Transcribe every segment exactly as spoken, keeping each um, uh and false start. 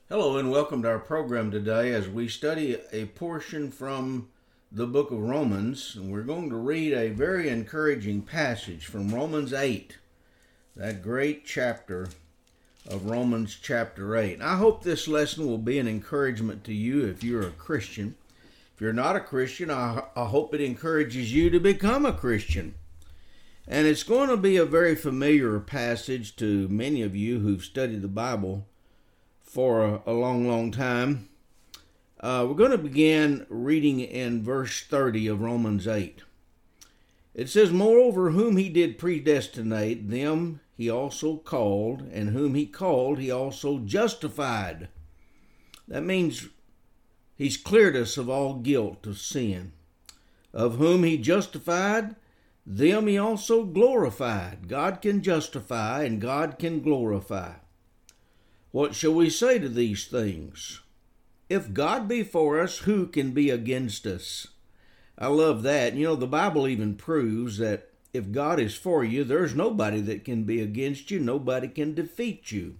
Hello and welcome to our program today as we study a portion from the book of Romans. And we're going to read a very encouraging passage from Romans eight, that great chapter of Romans chapter eight. And I hope this lesson will be an encouragement to you if you're a Christian. If you're not a Christian, I, I hope it encourages you to become a Christian. And it's going to be a very familiar passage to many of you who've studied the Bible for a, a long, long time. Uh, we're going to begin reading in verse thirty of Romans eight. It says, "Moreover, whom he did predestinate, them he also called, and whom he called, he also justified." That means he's cleared us of all guilt of sin. "Of whom he justified, them he also glorified." God can justify and God can glorify. What shall we say to these things? If God be for us, who can be against us? I love that. You know, the Bible even proves that if God is for you, there's nobody that can be against you. Nobody can defeat you.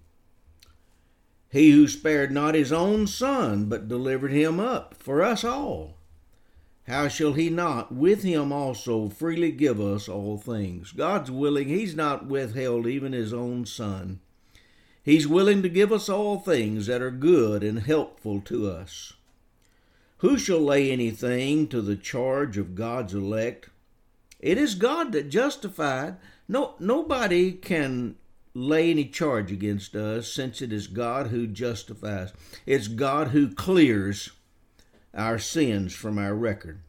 "He who spared not his own son, but delivered him up for us all, how shall he not with him also freely give us all things?" God's willing. He's not withheld even his own son. He's willing to give us all things that are good and helpful to us. "Who shall lay anything to the charge of God's elect? It is God that justified." No, nobody can lay any charge against us, since it is God who justifies. It's God who clears our sins from our record.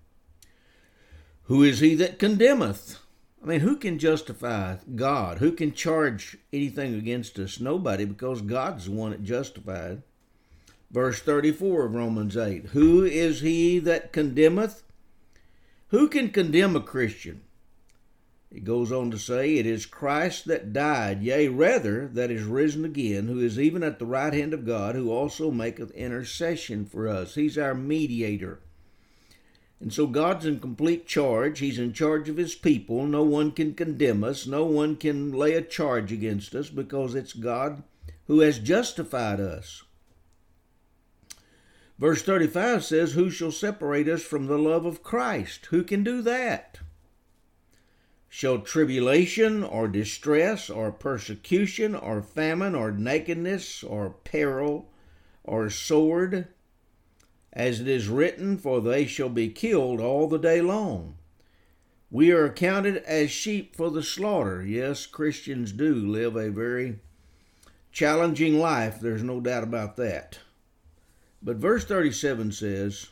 "Who is he that condemneth?" I mean, who can justify God? Who can charge anything against us? Nobody, because God's the one that justified. Verse thirty-four of Romans eight. "Who is he that condemneth?" Who can condemn a Christian? It goes on to say, "It is Christ that died, yea, rather, that is risen again, who is even at the right hand of God, who also maketh intercession for us." He's our mediator. And so God's in complete charge. He's in charge of his people. No one can condemn us. No one can lay a charge against us, because it's God who has justified us. Verse thirty-five says, "Who shall separate us from the love of Christ?" Who can do that? "Shall tribulation or distress or persecution or famine or nakedness or peril or sword? As it is written, for they shall be killed all the day long. We are accounted as sheep for the slaughter." Yes, Christians do live a very challenging life. There's no doubt about that. But verse thirty-seven says,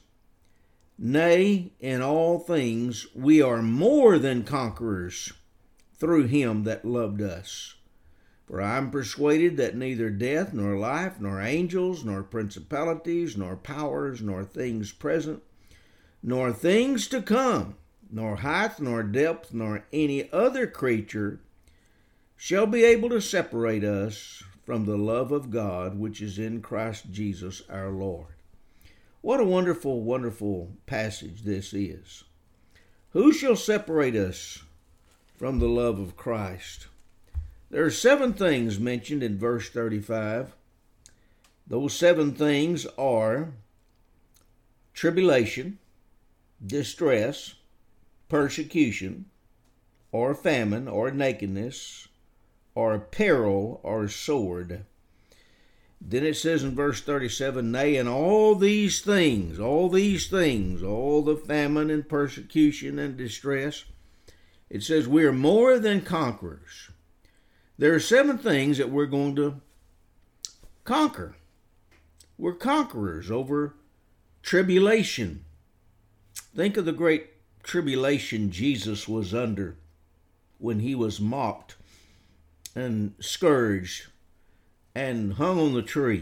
"Nay, in all things we are more than conquerors through him that loved us. For I am persuaded that neither death, nor life, nor angels, nor principalities, nor powers, nor things present, nor things to come, nor height, nor depth, nor any other creature shall be able to separate us from the love of God, which is in Christ Jesus our Lord." What a wonderful, wonderful passage this is. Who shall separate us from the love of Christ? There are seven things mentioned in verse thirty-five. Those seven things are tribulation, distress, persecution, or famine, or nakedness, or peril, or sword. Then it says in verse thirty-seven, "Nay, in all these things, all these things, all the famine and persecution and distress," it says we are more than conquerors. There are seven things that we're going to conquer. We're conquerors over tribulation. Think of the great tribulation Jesus was under when he was mocked and scourged and hung on the tree.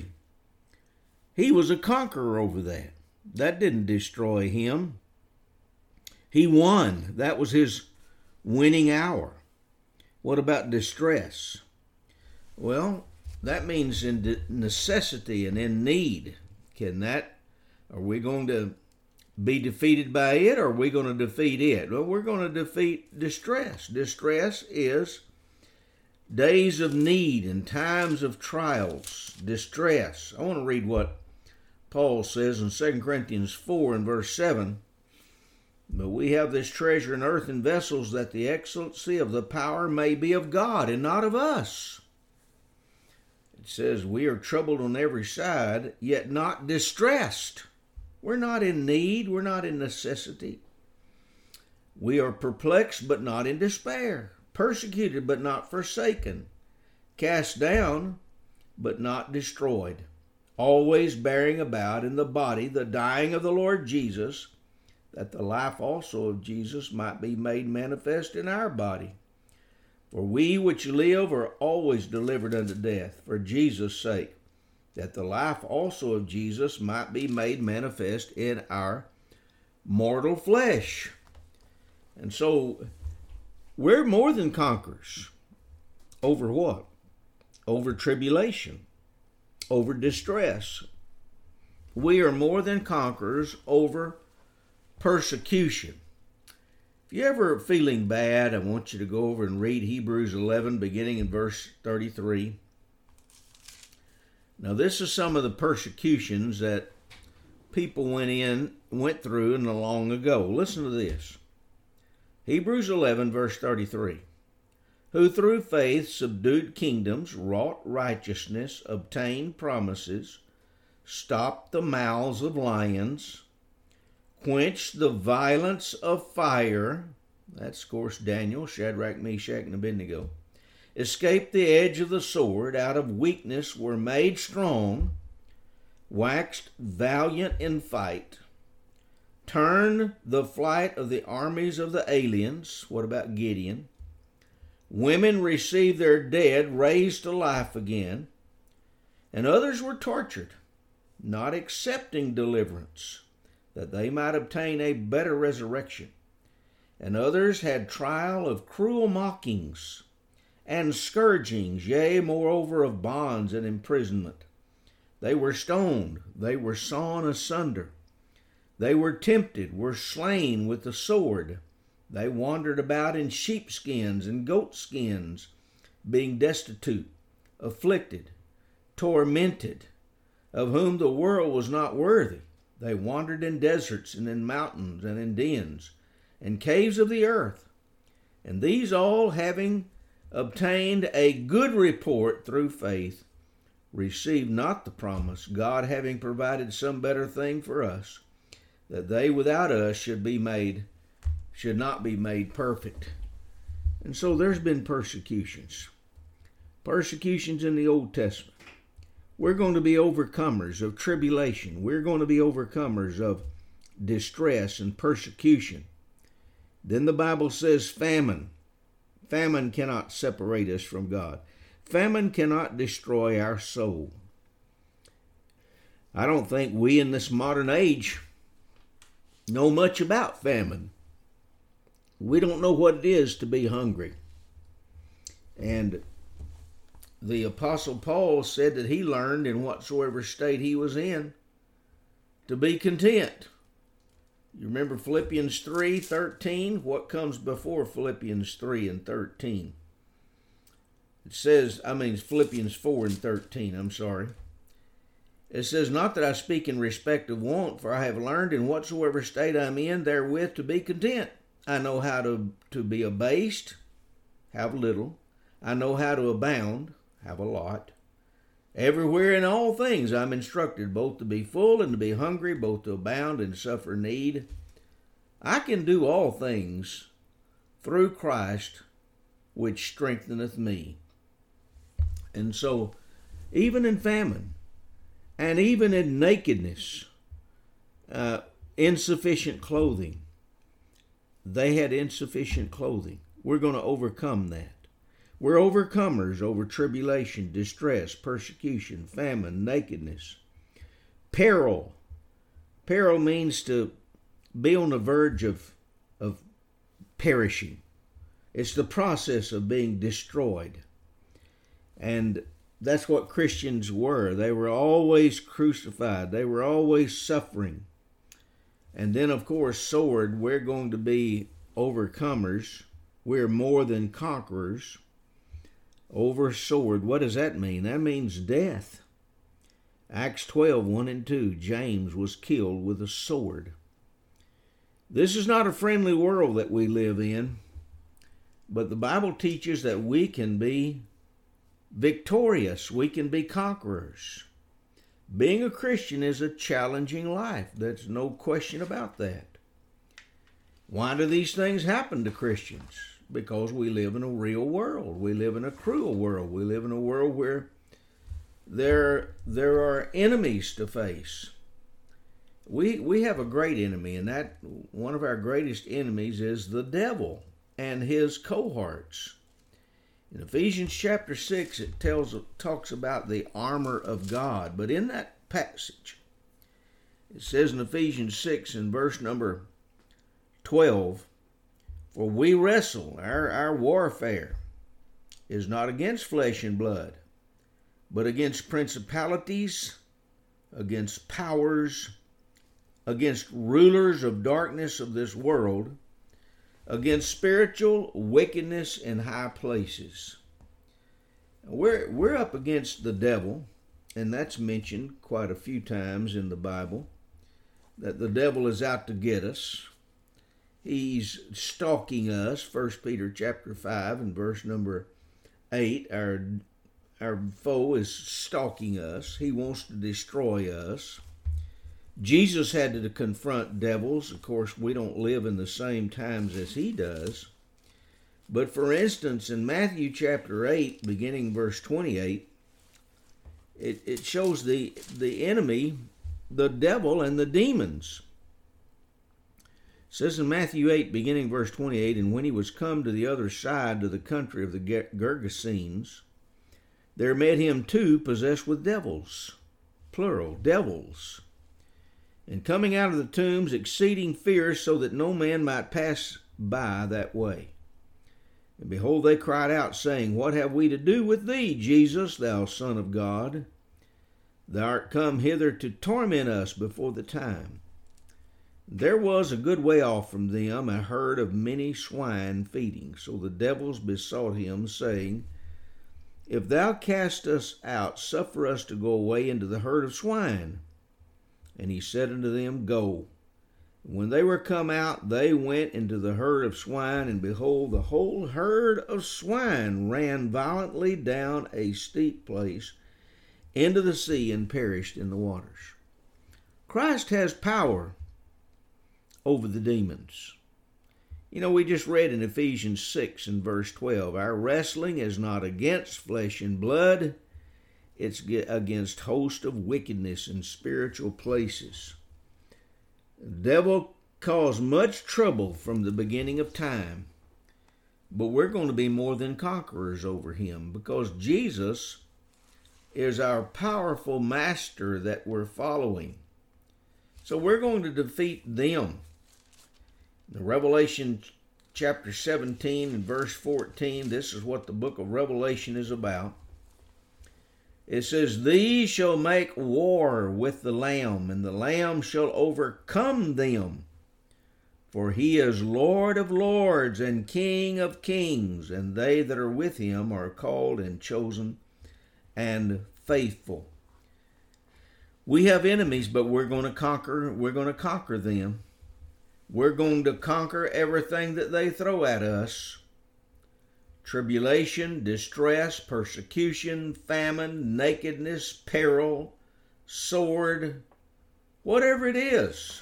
He was a conqueror over that. That didn't destroy him. He won. That was his winning hour. What about distress? Well, that means in necessity and in need. Can that, are we going to be defeated by it, or are we going to defeat it? Well, we're going to defeat distress. Distress is days of need and times of trials, distress. I want to read what Paul says in Second Corinthians four and verse seven. But we have this treasure in earthen vessels, that the excellency of the power may be of God and not of us. It says, we are troubled on every side, yet not distressed. We're not in need. We're not in necessity. We are perplexed, but not in despair. Persecuted, but not forsaken. Cast down, but not destroyed. Always bearing about in the body the dying of the Lord Jesus, that the life also of Jesus might be made manifest in our body. For we which live are always delivered unto death for Jesus' sake, that the life also of Jesus might be made manifest in our mortal flesh. And so we're more than conquerors. Over what? Over tribulation, over distress. We are more than conquerors over persecution. If you're ever feeling bad, I want you to go over and read Hebrews eleven, beginning in verse thirty-three. Now, this is some of the persecutions that people went in, went through in the long ago. Listen to this. Hebrews eleven, verse thirty-three. Who through faith subdued kingdoms, wrought righteousness, obtained promises, stopped the mouths of lions, quenched the violence of fire. That's, of course, Daniel, Shadrach, Meshach, and Abednego. Escaped the edge of the sword, out of weakness were made strong, waxed valiant in fight, turned the flight of the armies of the aliens. What about Gideon? Women received their dead raised to life again, and others were tortured, not accepting deliverance, that they might obtain a better resurrection. And others had trial of cruel mockings and scourgings, yea, moreover of bonds and imprisonment. They were stoned, they were sawn asunder. They were tempted, were slain with the sword. They wandered about in sheepskins and goatskins, being destitute, afflicted, tormented, of whom the world was not worthy. They wandered in deserts and in mountains and in dens and caves of the earth. And these all, having obtained a good report through faith, received not the promise, God having provided some better thing for us, that they without us should be made, should not be made perfect. And so there's been persecutions. Persecutions in the Old Testament. We're going to be overcomers of tribulation. We're going to be overcomers of distress and persecution. Then the Bible says famine. Famine cannot separate us from God. Famine cannot destroy our soul. I don't think we in this modern age know much about famine. We don't know what it is to be hungry. And the Apostle Paul said that he learned in whatsoever state he was in to be content. You remember Philippians three thirteen? What comes before Philippians three and thirteen? It says, I mean Philippians four and thirteen, I'm sorry. It says, not that I speak in respect of want, for I have learned in whatsoever state I am in therewith to be content. I know how to, to be abased, have little. I know how to abound, have a lot. Everywhere in all things I'm instructed, both to be full and to be hungry, both to abound and suffer need. I can do all things through Christ, which strengtheneth me. And so, even in famine, and even in nakedness, uh, insufficient clothing, they had insufficient clothing. We're going to overcome that. We're overcomers over tribulation, distress, persecution, famine, nakedness. Peril. Peril means to be on the verge of, of perishing. It's the process of being destroyed. And that's what Christians were. They were always crucified. They were always suffering. And then, of course, sword, we're going to be overcomers. We're more than conquerors. over a sword. What does that mean? That means death. Acts twelve, one and two, James was killed with a sword. This is not a friendly world that we live in, but the Bible teaches that we can be victorious. We can be conquerors. Being a Christian is a challenging life. There's no question about that. Why do these things happen to Christians? Because we live in a real world. We live in a cruel world. We live in a world where there, there are enemies to face. We, we have a great enemy, and that one of our greatest enemies is the devil and his cohorts. In Ephesians chapter six, it tells talks about the armor of God. But in that passage, it says in Ephesians six in verse number twelve, for we wrestle, our, our warfare is not against flesh and blood, but against principalities, against powers, against rulers of darkness of this world, against spiritual wickedness in high places. We're, we're up against the devil, and that's mentioned quite a few times in the Bible, that the devil is out to get us. He's stalking us. First Peter chapter five and verse number eight, our, our foe is stalking us. He wants to destroy us. Jesus had to confront devils. Of course, we don't live in the same times as he does. But for instance, in Matthew chapter eight, beginning verse twenty-eight, it, it shows the, the enemy, the devil, and the demons. It says in Matthew eight, beginning verse twenty-eight, and when he was come to the other side, to the country of the Gergesenes, there met him two possessed with devils, plural, devils. And coming out of the tombs, exceeding fierce, so that no man might pass by that way. And behold, they cried out, saying, what have we to do with thee, Jesus, thou Son of God? Thou art come hither to torment us before the time. There was a good way off from them a herd of many swine feeding. So the devils besought him, saying, if thou cast us out, suffer us to go away into the herd of swine. And he said unto them, go. When they were come out, they went into the herd of swine, and behold, the whole herd of swine ran violently down a steep place into the sea and perished in the waters. Christ has power over the demons. You know, we just read in Ephesians six and verse twelve, our wrestling is not against flesh and blood, it's against host of wickedness in spiritual places. The devil caused much trouble from the beginning of time, but we're going to be more than conquerors over him because Jesus is our powerful master that we're following. So we're going to defeat them. In Revelation chapter seventeen and verse fourteen, this is what the book of Revelation is about. It says, these shall make war with the Lamb, and the Lamb shall overcome them. For he is Lord of lords and King of kings, and they that are with him are called and chosen and faithful. We have enemies, but we're going to conquer, we're going to conquer them. We're going to conquer everything that they throw at us. Tribulation, distress, persecution, famine, nakedness, peril, sword, whatever it is.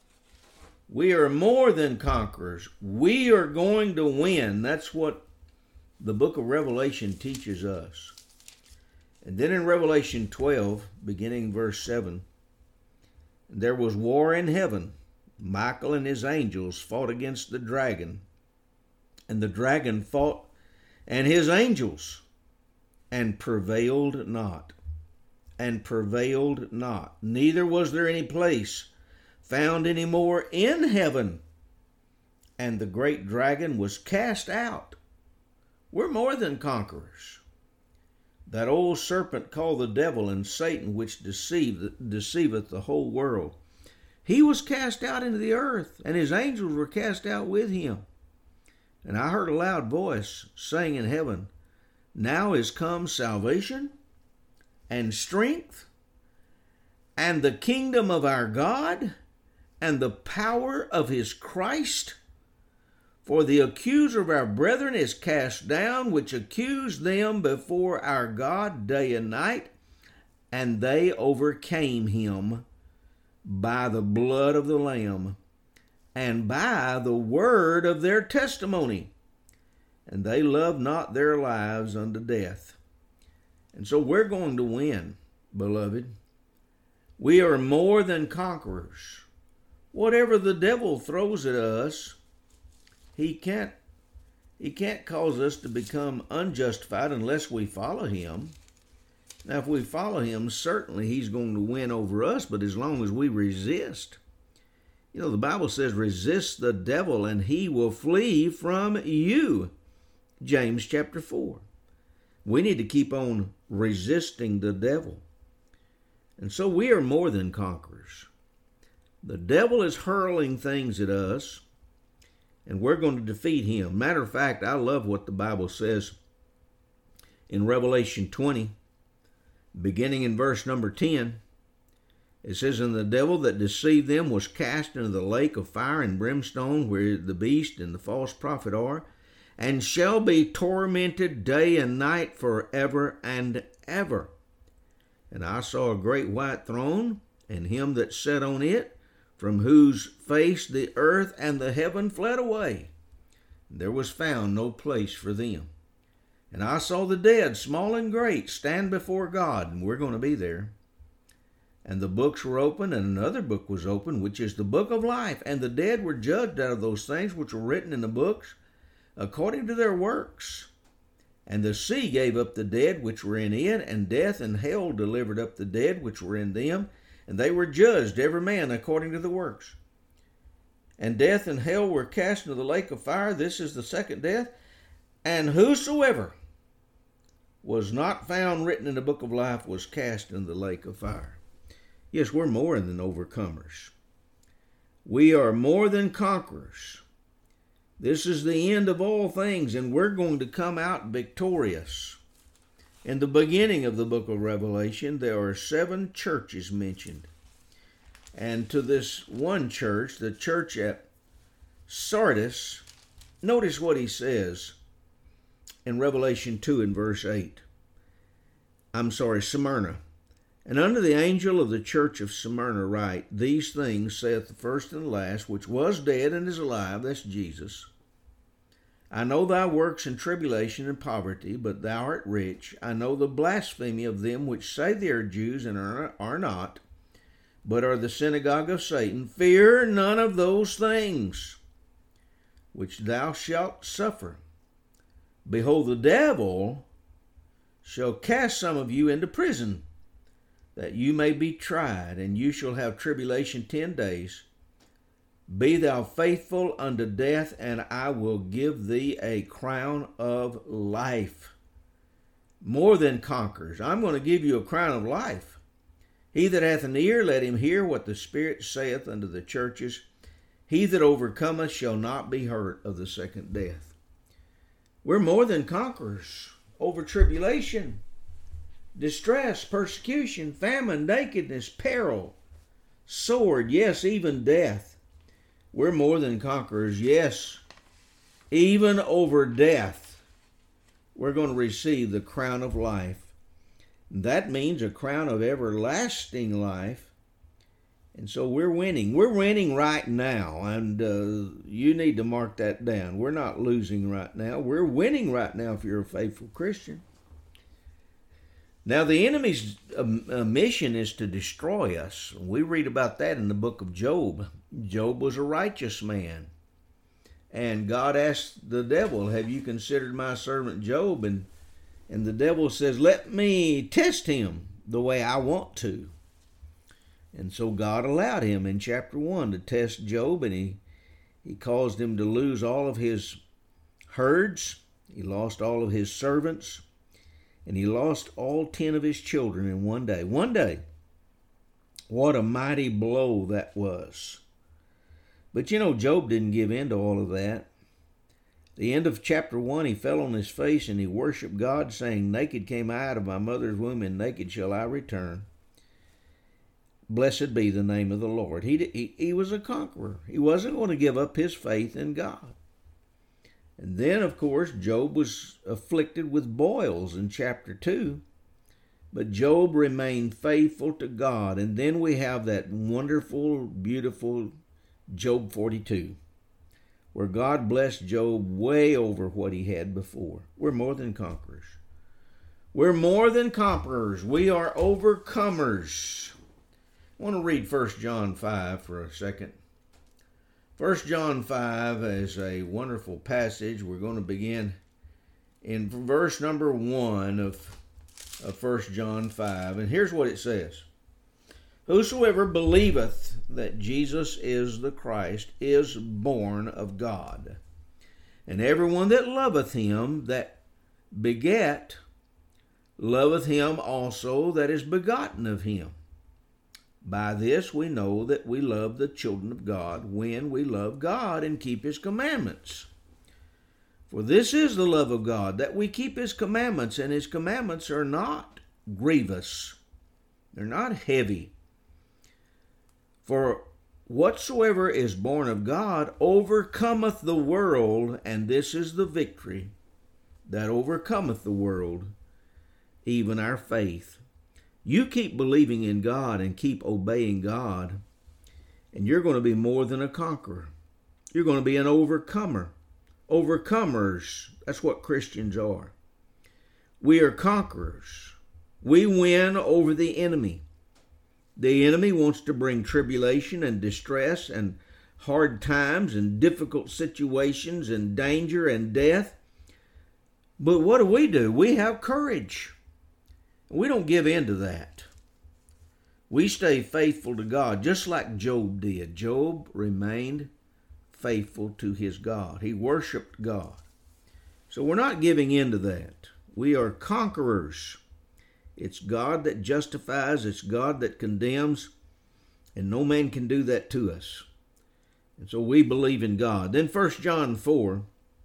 We are more than conquerors. We are going to win. That's what the book of Revelation teaches us. And then in Revelation twelve, beginning verse seven, there was war in heaven. Michael and his angels fought against the dragon, and the dragon fought and his angels, and prevailed not, and prevailed not. Neither was there any place found any more in heaven. And the great dragon was cast out. We're more than conquerors. That old serpent called the devil and Satan, which deceived, deceiveth the whole world, he was cast out into the earth, and his angels were cast out with him. And I heard a loud voice saying in heaven, now is come salvation and strength and the kingdom of our God and the power of his Christ. For the accuser of our brethren is cast down, which accused them before our God day and night, and they overcame him by the blood of the Lamb and by the word of their testimony. And they loved not their lives unto death. And so we're going to win, beloved. We are more than conquerors. Whatever the devil throws at us, he can't, he can't cause us to become unjustified unless we follow him. Now, if we follow him, certainly he's going to win over us, but as long as we resist. You know, the Bible says, resist the devil and he will flee from you. James chapter four. We need to keep on resisting the devil. And so we are more than conquerors. The devil is hurling things at us, and we're going to defeat him. Matter of fact, I love what the Bible says in Revelation twenty, beginning in verse number ten. It says, and the devil that deceived them was cast into the lake of fire and brimstone, where the beast and the false prophet are, and shall be tormented day and night forever and ever. And I saw a great white throne, and him that sat on it, from whose face the earth and the heaven fled away. There was found no place for them. And I saw the dead, small and great, stand before God, and we're going to be there. And the books were opened, and another book was opened, which is the book of life. And the dead were judged out of those things which were written in the books, according to their works. And the sea gave up the dead which were in it, and death and hell delivered up the dead which were in them, and they were judged, every man according to the works. And death and hell were cast into the lake of fire. This is the second death. And whosoever was not found written in the book of life was cast into the lake of fire. Yes, we're more than overcomers. We are more than conquerors. This is the end of all things, and we're going to come out victorious. In the beginning of the book of Revelation, there are seven churches mentioned. And to this one church, the church at Sardis, notice what he says in Revelation two and verse eight. I'm sorry, Smyrna. And unto the angel of the church of Smyrna write, these things saith the first and the last, which was dead and is alive, that's Jesus. I know thy works and tribulation and poverty, but thou art rich. I know the blasphemy of them which say they are Jews and are, are not, but are the synagogue of Satan. Fear none of those things which thou shalt suffer. Behold, the devil shall cast some of you into prison, that you may be tried, and you shall have tribulation ten days. Be thou faithful unto death, and I will give thee a crown of life. More than conquerors. I'm going to give you a crown of life. He that hath an ear, let him hear what the Spirit saith unto the churches. He that overcometh shall not be hurt of the second death. We're more than conquerors over tribulation, distress, persecution, famine, nakedness, peril, sword, yes, even death. We're more than conquerors, yes, even over death. We're going to receive the crown of life. That means a crown of everlasting life. And so we're winning. We're winning right now, and uh, you need to mark that down. We're not losing right now. We're winning right now if you're a faithful Christian. Now, the enemy's uh, mission is to destroy us. We read about that in the book of Job. Job was a righteous man. And God asked the devil, have you considered my servant Job? And, and the devil says, let me test him the way I want to. And so God allowed him in chapter one to test Job, and he, he caused him to lose all of his herds. He lost all of his servants. And he lost all ten of his children in one day. One day. What a mighty blow that was. But you know, Job didn't give in to all of that. The end of chapter one, he fell on his face and he worshiped God, saying, "Naked came I out of my mother's womb, and naked shall I return. Blessed be the name of the Lord." He, he, he was a conqueror. He wasn't going to give up his faith in God. And then, of course, Job was afflicted with boils in chapter two. But Job remained faithful to God. And then we have that wonderful, beautiful Job forty-two, where God blessed Job way over what he had before. We're more than conquerors. We're more than conquerors. We are overcomers. I want to read First John five for a second. First John five is a wonderful passage. We're going to begin in verse number one of, of First John five. And here's what it says. "Whosoever believeth that Jesus is the Christ is born of God. And everyone that loveth him that begat loveth him also that is begotten of him. By this we know that we love the children of God, when we love God and keep his commandments. For this is the love of God, that we keep his commandments, and his commandments are not grievous. They're not heavy. For whatsoever is born of God overcometh the world, and this is the victory that overcometh the world, even our faith." You keep believing in God and keep obeying God, and you're going to be more than a conqueror. You're going to be an overcomer. Overcomers, that's what Christians are. We are conquerors. We win over the enemy. The enemy wants to bring tribulation and distress and hard times and difficult situations and danger and death. But what do we do? We have courage. We don't give in to that. We stay faithful to God, just like Job did. Job remained faithful to his God. He worshiped God. So we're not giving in to that. We are conquerors. It's God that justifies. It's God that condemns. And no man can do that to us. And so we believe in God. Then First John four,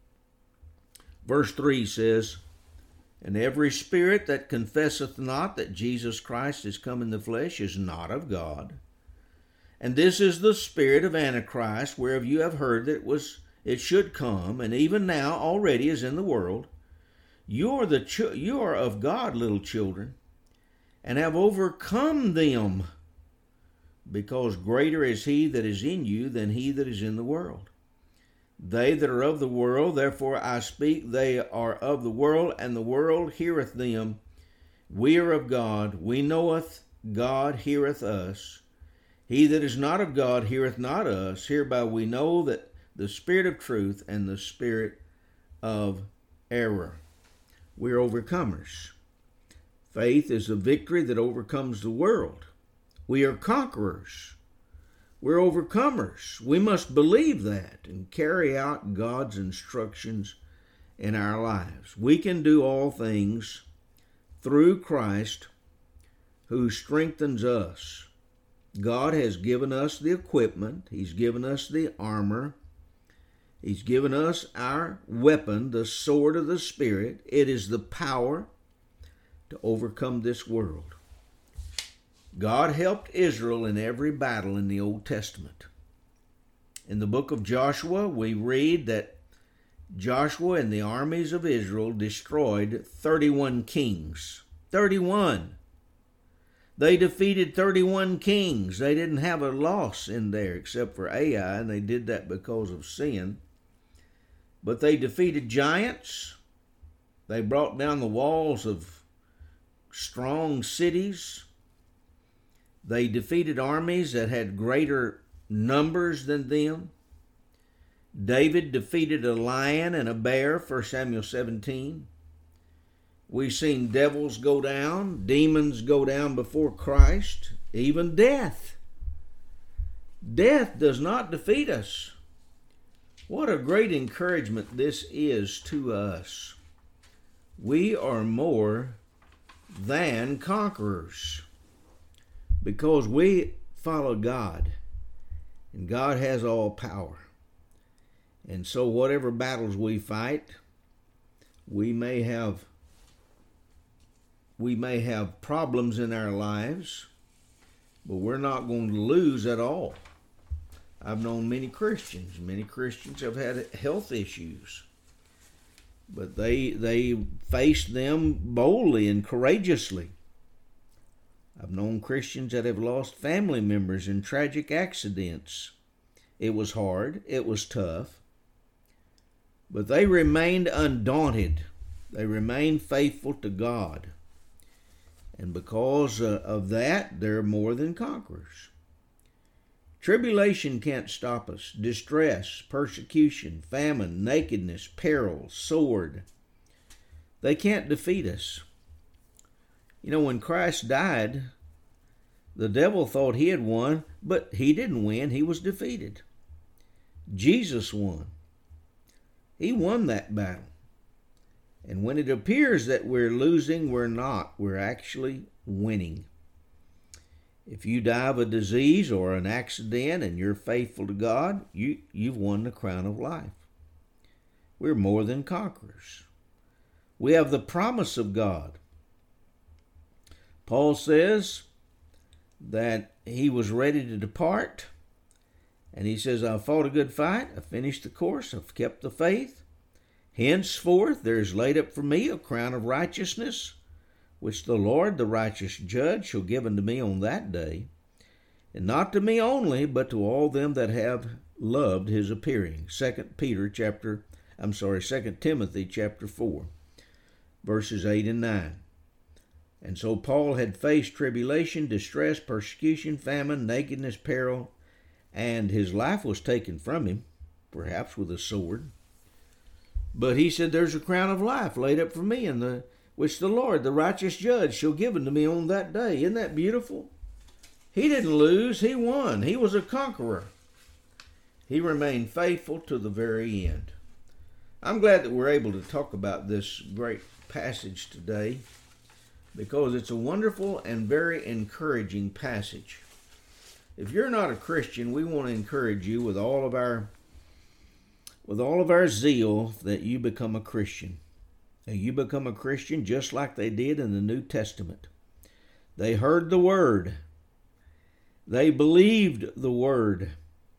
verse three says, "And every spirit that confesseth not that Jesus Christ is come in the flesh is not of God. And this is the spirit of Antichrist, whereof you have heard that it was it should come, and even now already is in the world. You are the ch- you are of God, little children, and have overcome them, because greater is he that is in you than he that is in the world. They that are of the world, therefore I speak, they are of the world, and the world heareth them. We are of God, we knoweth, God heareth us. He that is not of God heareth not us. Hereby we know that the spirit of truth and the spirit of error." We are overcomers. Faith is the victory that overcomes the world. We are conquerors. We're overcomers. We must believe that and carry out God's instructions in our lives. We can do all things through Christ who strengthens us. God has given us the equipment. He's given us the armor. He's given us our weapon, the sword of the Spirit. It is the power to overcome this world. God helped Israel in every battle in the Old Testament. In the book of Joshua, we read that Joshua and the armies of Israel destroyed thirty-one kings. thirty-one. They defeated thirty-one kings. They didn't have a loss in there except for Ai, and they did that because of sin. But they defeated giants. They brought down the walls of strong cities. They defeated armies that had greater numbers than them. David defeated a lion and a bear, First Samuel seventeen. We've seen devils go down, demons go down before Christ, even death. Death does not defeat us. What a great encouragement this is to us. We are more than conquerors because we follow God, and God has all power. And so whatever battles we fight, we may have we may have problems in our lives, but we're not going to lose at all. I've known many Christians. Many Christians have had health issues, but they they faced them boldly and courageously. I've known Christians that have lost family members in tragic accidents. It was hard. It was tough. But they remained undaunted. They remained faithful to God. And because uh, of that, they're more than conquerors. Tribulation can't stop us. Distress, persecution, famine, nakedness, peril, sword. They can't defeat us. You know, when Christ died, the devil thought he had won, but he didn't win. He was defeated. Jesus won. He won that battle. And when it appears that we're losing, we're not. We're actually winning. If you die of a disease or an accident and you're faithful to God, you, you've won the crown of life. We're more than conquerors. We have the promise of God. Paul says that he was ready to depart, and he says, I've fought a good fight, I've finished the course, I've kept the faith. Henceforth there is laid up for me a crown of righteousness, which the Lord, the righteous judge, shall give unto me on that day, and not to me only, but to all them that have loved his appearing. Second Peter chapter, I'm sorry, Second Timothy chapter four, verses eight and nine. And so Paul had faced tribulation, distress, persecution, famine, nakedness, peril, and his life was taken from him, perhaps with a sword. But he said, there's a crown of life laid up for me, and the which the Lord, the righteous judge, shall give unto me on that day. Isn't that beautiful? He didn't lose, he won. He was a conqueror. He remained faithful to the very end. I'm glad that we're able to talk about this great passage today, because it's a wonderful and very encouraging passage. If you're not a Christian, we want to encourage you with all of our with all of our zeal that you become a Christian. And you become a Christian just like they did in the New Testament. They heard the word. They believed the word.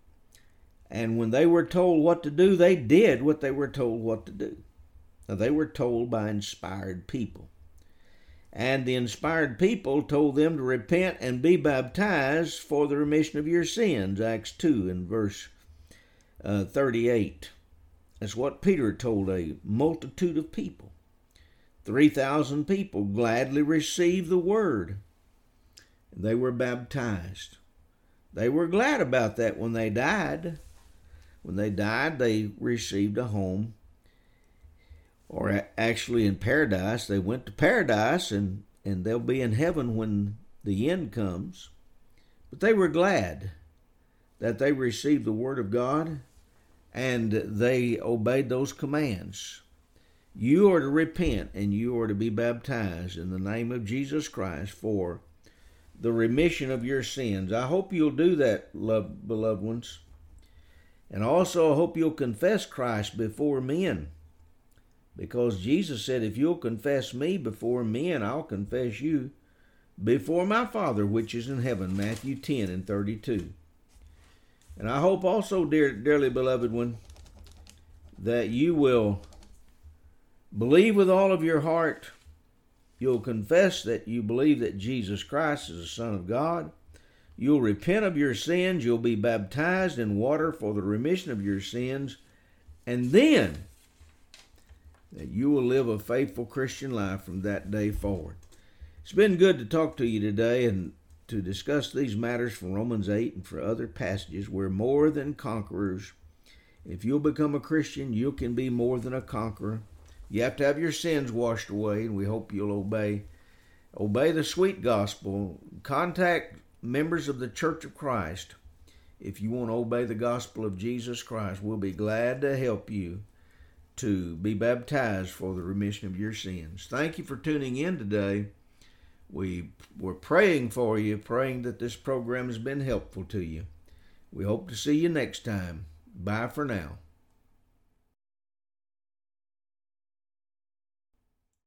And when they were told what to do, they did what they were told what to do. Now, they were told by inspired people. And the inspired people told them to repent and be baptized for the remission of your sins. Acts two and verse uh, thirty-eight. That's what Peter told a multitude of people. three thousand people gladly received the word. They were baptized. They were glad about that when they died. When they died, they received a home. Or actually in paradise, they went to paradise, and, and they'll be in heaven when the end comes. But they were glad that they received the word of God, and they obeyed those commands. You are to repent, and you are to be baptized in the name of Jesus Christ for the remission of your sins. I hope you'll do that, love, beloved ones. And also I hope you'll confess Christ before men. Because Jesus said, if you'll confess me before men, I'll confess you before my Father which is in heaven. Matthew ten and thirty-two. And I hope also, dear, dearly beloved one, that you will believe with all of your heart. You'll confess that you believe that Jesus Christ is the Son of God. You'll repent of your sins. You'll be baptized in water for the remission of your sins. And then that you will live a faithful Christian life from that day forward. It's been good to talk to you today and to discuss these matters from Romans eight and for other passages. We're more than conquerors. If you'll become a Christian, you can be more than a conqueror. You have to have your sins washed away, and we hope you'll obey. Obey the sweet gospel. Contact members of the Church of Christ. If you want to obey the gospel of Jesus Christ, we'll be glad to help you to be baptized for the remission of your sins. Thank you for tuning in today. We were praying for you, praying that this program has been helpful to you. We hope to see you next time. Bye for now.